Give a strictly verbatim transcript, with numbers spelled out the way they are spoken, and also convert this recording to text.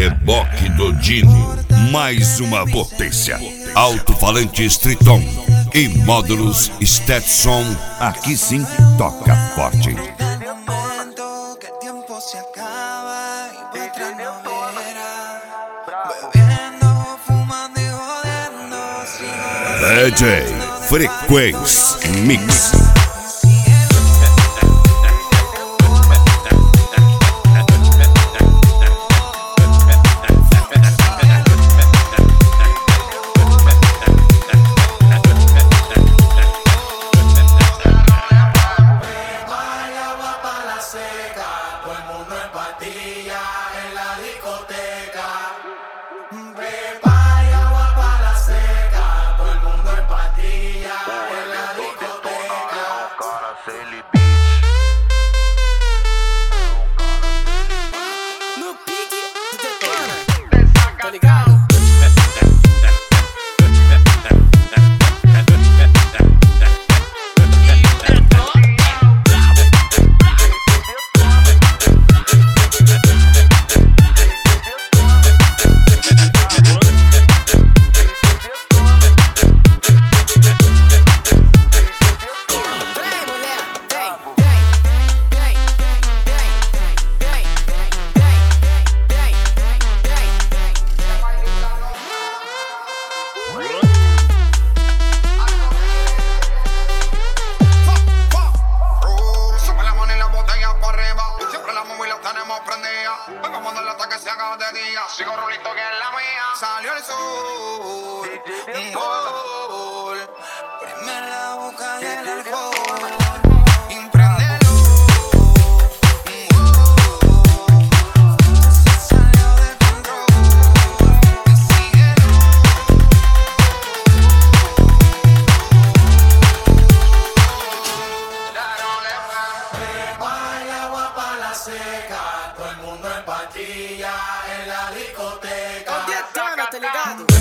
reboque do Dino. Mais uma potência. Alto-falantes Triton e módulos Stetson. Aqui sim toca forte. D J Frequência Mix. No pique do Detona, tá ligado? Sigo rulito que es la mía. Salió el sol, un gol. Prime la boca y el alcohol. Impréndelo, un gol. Se salió de control. Y síguelo. Prepara el agua para la seca. Todo el mundo en patilla en la discoteca. Detona, tá ligado?